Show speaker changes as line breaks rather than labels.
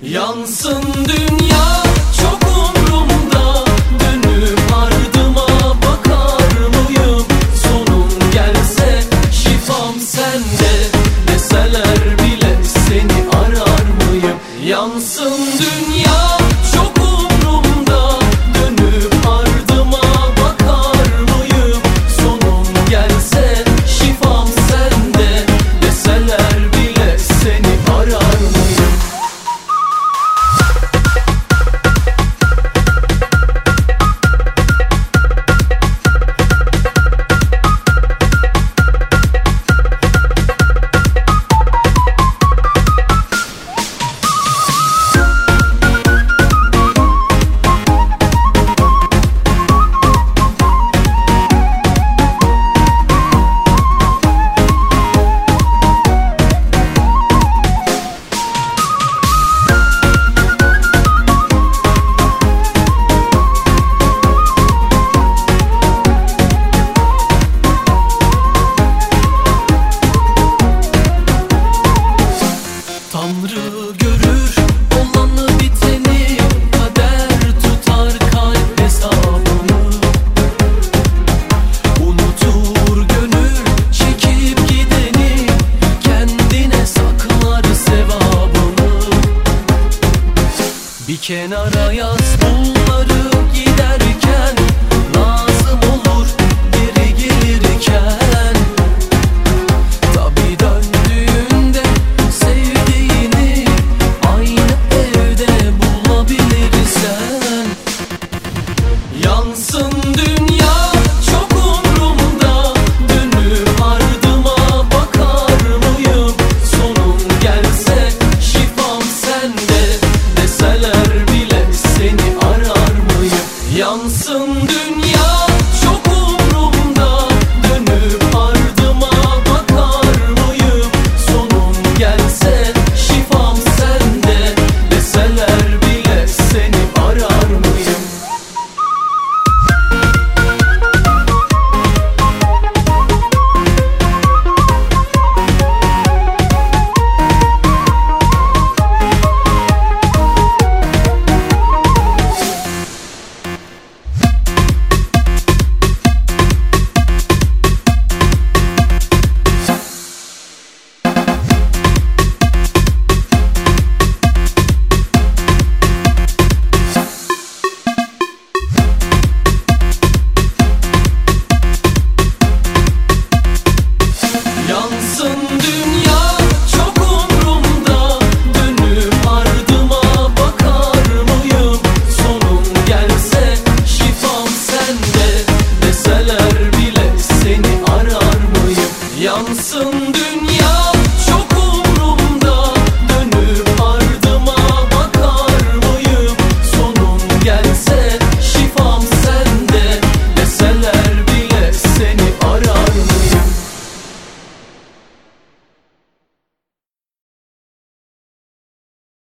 Yansın dünya çok umrumda, dönüp ardıma bakar mıyım? Sonum gelse şifam sende, deseler bile seni arar mıyım? Yansın dünya çok umrumda, dönüp ardıma bakar mıyım? Sonum gelse şifam sende, deseler bile seni arar mıyım? Tanrı görür olanı biteni, kader tutar kalp hesabını. Unutur gönül çekip gideni, kendine saklar sevabını. Bir kenara yaz bunları giderken, lazım olur geri gelirken. Yansın dünya çok umrumda, dönüp ardıma bakar mıyım? Sonum gelse şifam sende, deseler bile seni arar mıyım? Yansın dünya çok umrumda, dönüp ardıma bakar mıyım? Sonum gelse şifam sende, deseler bile seni arar mıyım? Yansın dünya